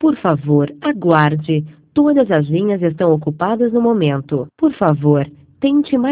Por favor, aguarde. Todas as linhas estão ocupadas no momento. Por favor, tente mais